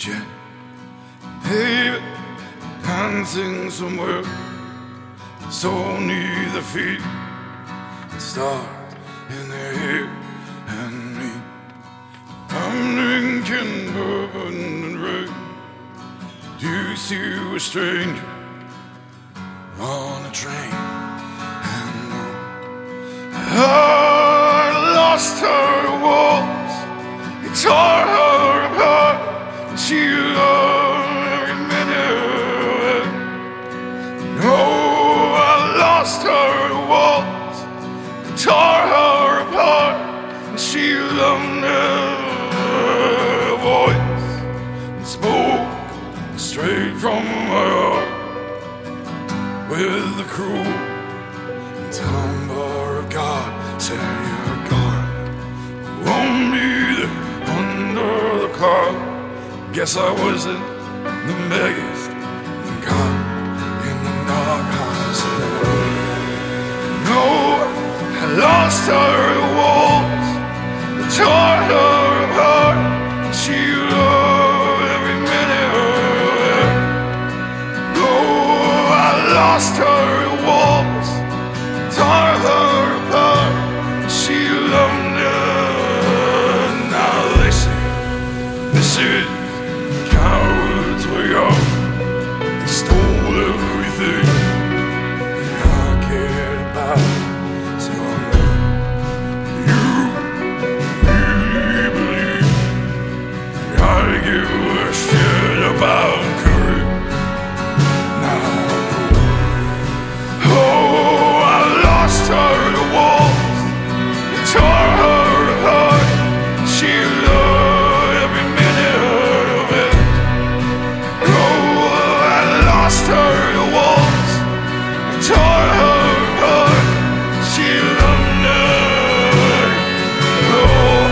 jet, baby, dancing somewhere so near the feet, stars in the hair and me. I'm drinking bourbon and red. Do you see a stranger on a train? And I lost her walls, it tore her apart, and she loved every minute. No, I lost her walls, it tore her apart, and she loved her voice and spoke straight from my heart with the cruel timbre of God. Say you're gone, won't be there under the cloud. Guess I wasn't the biggest God in the dark house. No, I lost her walls, I tore her apart, and she loved every minute of it. No, I lost her walls, tore her apart, and she loved it. Now they say this is cowards we are. They stole everything I cared about. So you really believe I give a shit about courage? Now oh, I lost her to walls, I tore her apart. She loved every minute of it. Oh, I lost her to walls, I tore her apart. She loved it. Oh,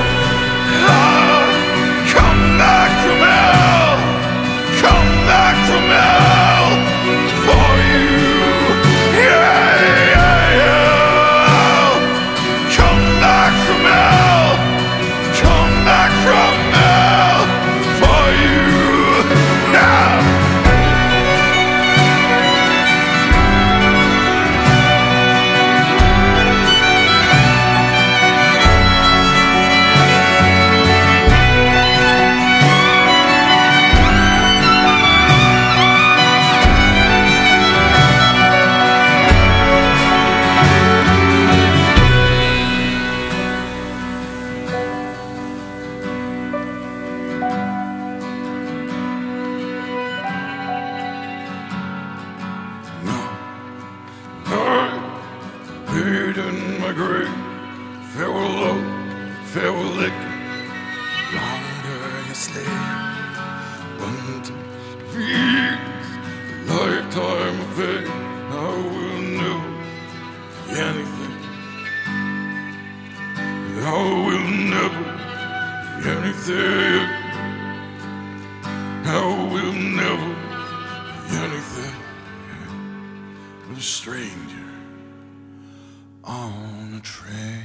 come back from hell, come back from hell for you. Yeah, yeah, yeah. Come back from hell, come back from hell for you now. Buried in my grave, farewell love, farewell liquor. Longer you slay, one to feed a lifetime of pain. I will never be anything. I will never be anything. I will never be anything but a stranger on a train.